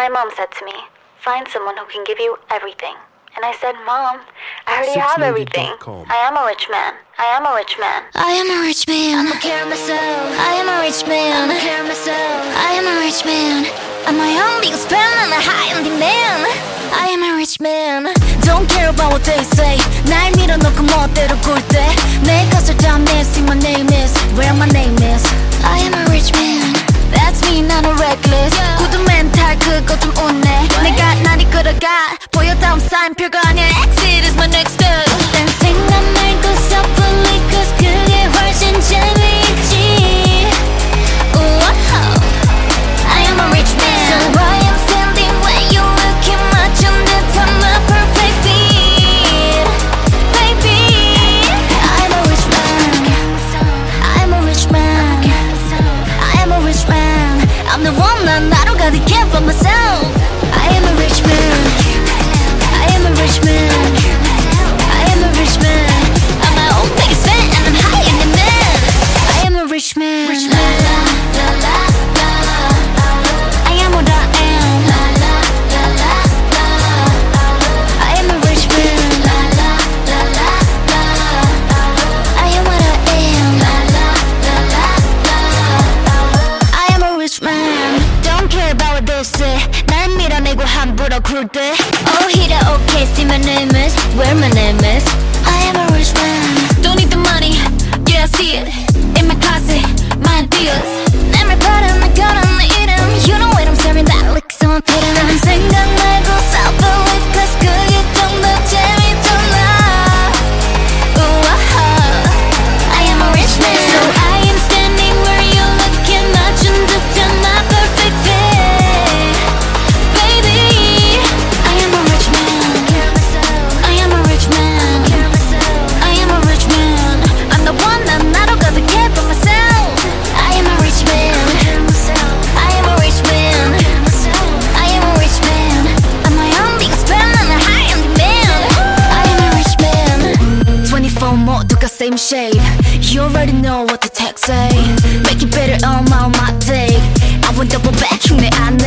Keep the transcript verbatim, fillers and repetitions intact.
My mom said to me, find someone who can give you everything. And I said, Mom, I already have everything. I am a rich man. I am a rich man. I am a rich man. I'm a care of myself. I am a rich man. I'm a care of myself. I am a rich man. I'm my own biggest fan and a high-ending man. I am a rich man. Don't care about what they say. 날 밀어놓고 멋대로 굴대. 내 것을 다 missing. My name is where my name is. I am a rich man. That's me, 나는 reckless. 구두 멘탈 그거 좀 웃네. 내가 날 이끌어가. 보여 다음 사인 별거 아니야. Exit is my next step. 딴 생각 말고 섣불리 cause 그게 훨씬 재미있지. Ooh, I am a rich man. So I am standing where you looking 맞춘 듯한 my perfect fit. Baby, I'm a rich man. I'm a rich man. I'm a rich man. I'm the one 난 나로 가득해 by myself. I am a rich man. I am a rich man. I am a rich man. I'm my own biggest fan and I'm high in the man. I am a rich man. Rich man. I am what I am. I am a rich man. I am what I am. I am a rich man. Don't care about what they say. 날 밀어내고 함부로 굴대. Oh, hit it, okay, see my name is where my name is. I am a rich man. Don't need the money, yeah, I see it in my closet, my ideas. 내 말파란 내 거란 내 이름. You know what I'm serving, that lick so I'm feeling. 난 생각 말고 self-belief cause 그게 좀 더 재밌잖아. Ooh, I am a rich man. So I am standing where you're looking 맞춘 듯한 my perfect fit. Baby, I am a rich man. I am a rich man. I am a rich man. I'm the one 난 나로 가득해 by myself. I am a rich man. I am a rich man. I am a rich man. I'm my own biggest fan and a high-end man. I am a rich man. twenty-four 모두가 same shade. You already know what the text say. Make it better on my, my take. I won't double back 흉내 안